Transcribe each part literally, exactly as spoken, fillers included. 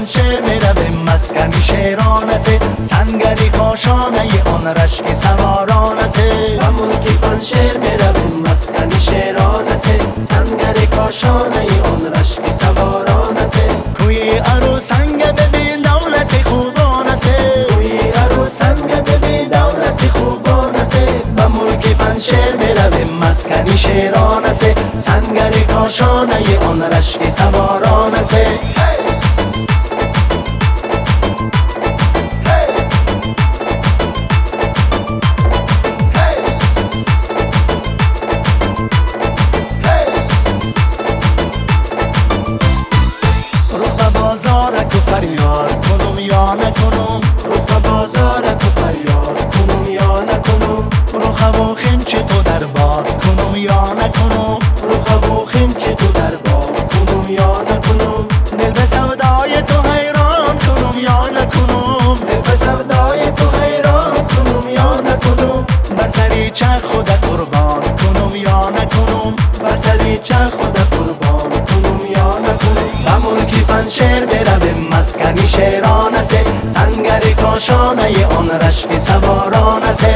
پنشر میرویم مسکنی شیران است، سنگری کاشانه آن رشک سواران است. به ملک پنشر میرویم مسکنی شیران است، سنگری کاشانه آن رشک سواران است. کوی ارو سنگ ببین دولت خوبان است، کوی ارو سنگ ببین دولت خوبان است. به ملک پنشر میرویم مسکنی شیران است، سنگری کاشانه آن رشک سواران است. بازارک و فریاد کنم یا نکنم، روخ بازارک و فریاد کنم یا نکنم. روخ و خنچ تو در باد کنم یا نکنم، روخ و خنچ تو در باد کنم یا نکنم. دل به سودای تو حیران کنم یا نکنم، دل به سودای تو حیران کنم یا نکنم. بر سری چه خود قربان کنم یا نکنم، بر سری چه خود قربان کنم یا نکنم. به ملک پنشر برویم مسکنی شیران است، سنگری کاشانه آن رشک سواران است.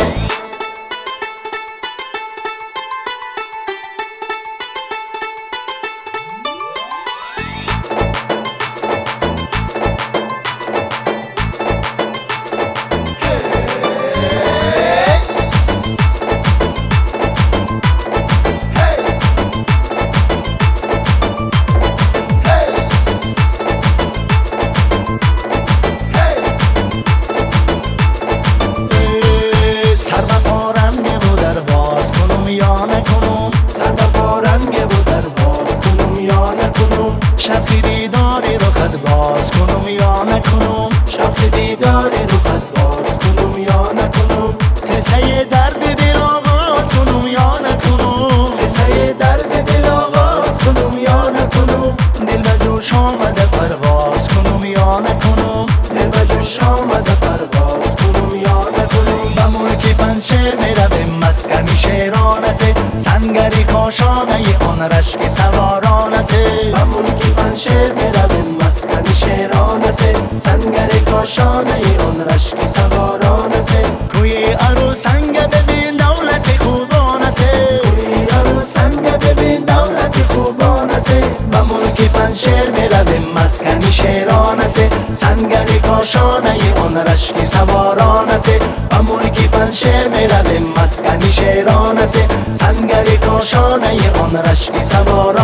سر به پارنگه و در باز کنم یا نکنم، سر به پارنگه و در باز کنم یا نکنم. شب دیداری رو خط باز کنم یا نکنم، شب دیداری رو خط باز کنم یا نکنم. قصه درد دل آغاز کنم یا نکنم، قصه درد دل آغاز کنم یا نکنم. دل به جوش آمده پرواز کنم یا نکنم، دل به جوش آمده پرواز کنم یا نکنم. به ملک پنشر میرویم مسکنی شیران است، سنگری کاشانه آن رشک سواران است. به ملک پنشر میرویم مسکنی شیران است، سنگری کاشانه آن رشک سواران است. کوی ارو سنگ ببین دولت خوبان است، کوی ارو سنگ ببین دولت خوبان است. به ملک پنشر میرویم مسکنی شیران است، سنگری کاشانه آن رشک سواران است. به ملک پنشر میرویم مسکنی شیران است، سنگری کاشانه آن رشک سواران